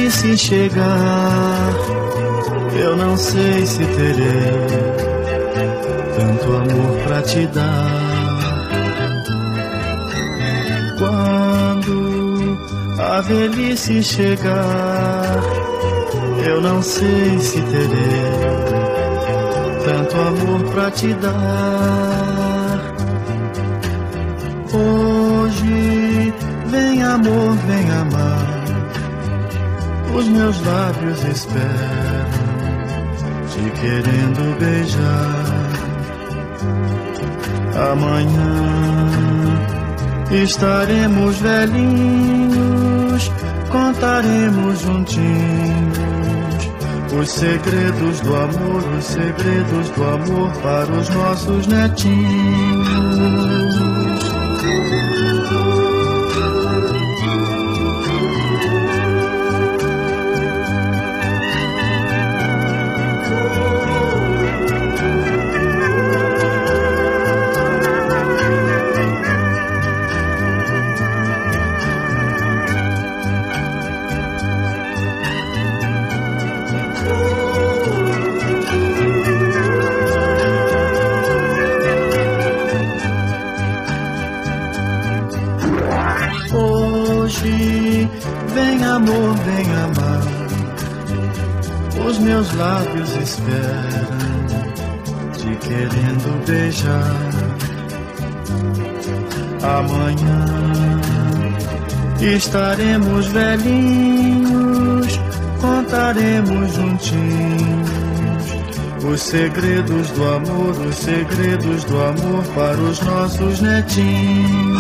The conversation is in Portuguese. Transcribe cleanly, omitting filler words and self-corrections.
velhice chegar, eu não sei se terei tanto amor pra te dar. Quando a velhice chegar, eu não sei se terei tanto amor pra te dar. Hoje, vem amor, vem amar, os meus lábios esperam, te querendo beijar. Amanhã estaremos velhinhos, contaremos juntinhos os segredos do amor, os segredos do amor para os nossos netinhos. Hoje, vem amor, vem amar, os meus lábios esperam, te querendo beijar. Amanhã estaremos velhinhos, contaremos juntinhos os segredos do amor, os segredos do amor para os nossos netinhos.